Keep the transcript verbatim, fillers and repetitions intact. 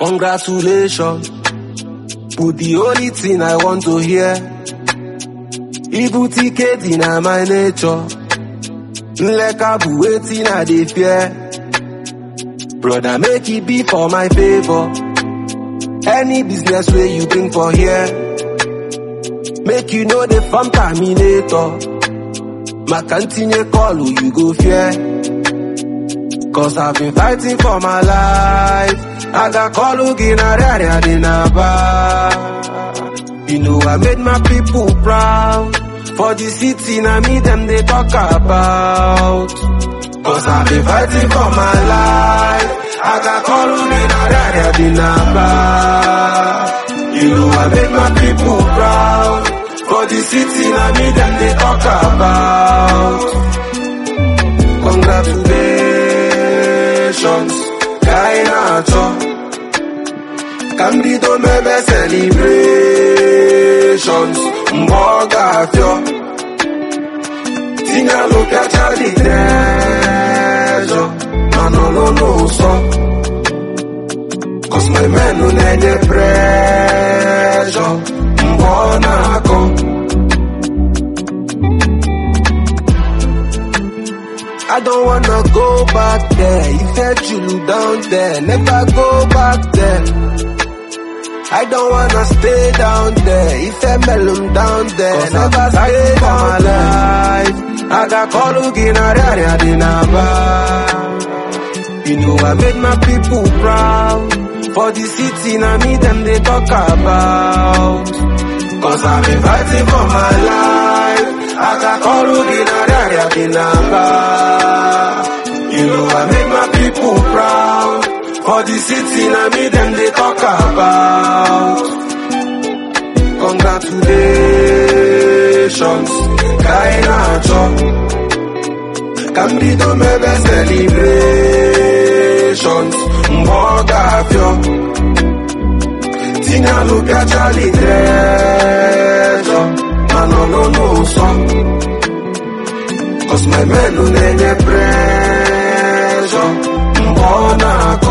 Congratulations, but the only thing I want to hear, evil ticket in my nature. Like I be waiting I dey fear. Brother, make it be for my favor. Any business where you bring for here, make you know the farm terminator. My continue call who you go fear. Cause I've been fighting for my life. I got call who get a You know I made my people proud. For the city, now me them they talk about. Cause I've been fighting for my life. I got call who get a You know I made my people proud. For the city, now me them they talk about. Congratulations, Kainacho. Cambido mebe celebrations, Mboga fio. Tina look at Charlie treasure, Manolo no so. Cause my men no need the pressure, Mbona ko. I don't wanna go back there. If that you look down there, never go back there. I don't wanna stay down there. If I melon down there, cause never stay down there. I got call again, You know I made my people proud. For the city, now me them they talk about. Cause I've been fighting for my life. I got call again, You know I made my people proud. For the city, now me them they talk about. Congratulations, Kainacho. Cambido mebe celebrations, Mboga fio. Tina look at Charlie treasure, Manolo no so. Cause my men no need the pressure, Mbona